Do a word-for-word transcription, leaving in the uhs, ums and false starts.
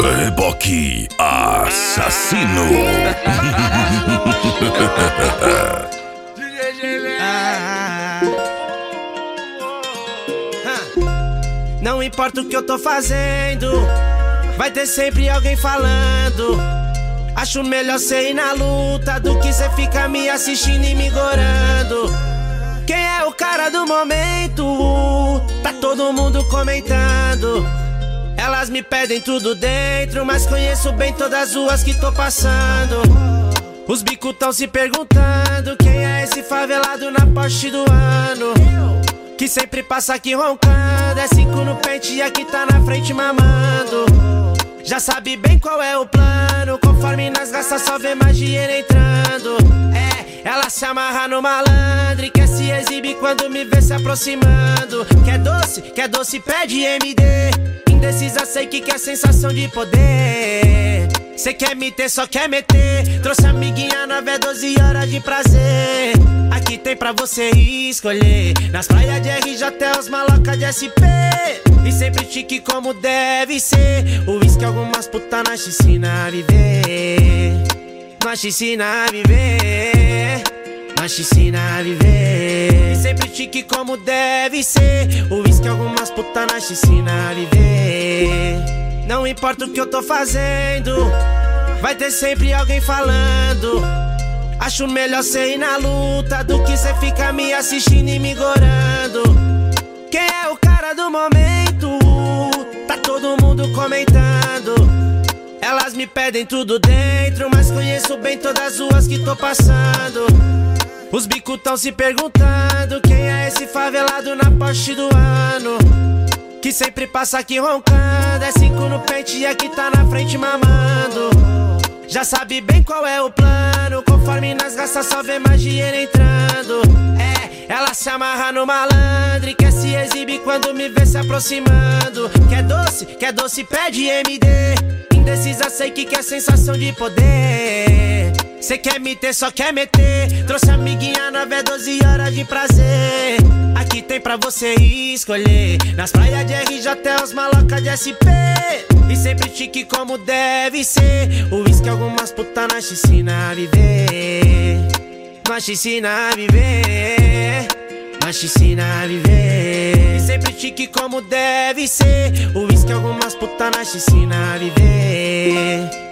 Reboque assassino. ah, Não importa o que eu tô fazendo, vai ter sempre alguém falando. Acho melhor cê ir na luta do que cê ficar me assistindo e me gorando. Quem é o cara do momento? Tá todo mundo comentando. Elas me pedem tudo dentro, mas conheço bem todas as ruas que tô passando. Os bicos tão se perguntando quem é esse favelado na Porsche do ano, que sempre passa aqui roncando. É cinco no pente e aqui tá na frente mamando. Já sabe bem qual é o plano, conforme nós gasta só vê mais dinheiro entrando. É, ela se amarra no malandro e quer se exibir quando me vê se aproximando. Quer doce, quer doce, pede M D. Indecisa, sei que quer sensação de poder. Cê quer me ter, só quer meter. Trouxe amiguinha nove, é doze horas de prazer. Aqui tem pra você escolher. Nas praias de R J até os malocas de S P. E sempre chique como deve ser. O uísque algumas putas nós te ensina a viver. Nós te ensina a viver. Nós te ensina a viver. E sempre chique como deve ser. O uísque algumas putas nós te ensina a viver. Não importa o que eu tô fazendo, vai ter sempre alguém falando. Acho melhor cê ir na luta do que cê ficar me assistindo e me gorando. Quem é o cara do momento? Tá todo mundo comentando. Elas me pedem tudo dentro, mas conheço bem todas as ruas que tô passando. Os bicos tão se perguntando quem é esse favelado na Porsche do ano, que sempre passa aqui roncando. É cinco no pente e aqui tá na frente mamando. Já sabe bem qual é o plano, conforme nós gasta só vê mais dinheiro entrando. É, ela se amarra no malandro e quer se exibir quando me vê se aproximando. Quer doce, quer doce, pede M D. Indecisa, sei que quer sensação de poder. Cê quer me ter, só quer meter. Trouxe amiguinha nove, é doze horas de prazer. Aqui tem pra você escolher. Nas praias de R J até os malocas de S P. E sempre chique como deve ser. O uísque algumas putas nós te ensina a viver. Nós te ensina a viver. Nós te ensina a viver. E sempre chique como deve ser. O uísque algumas putas nós te ensina a viver.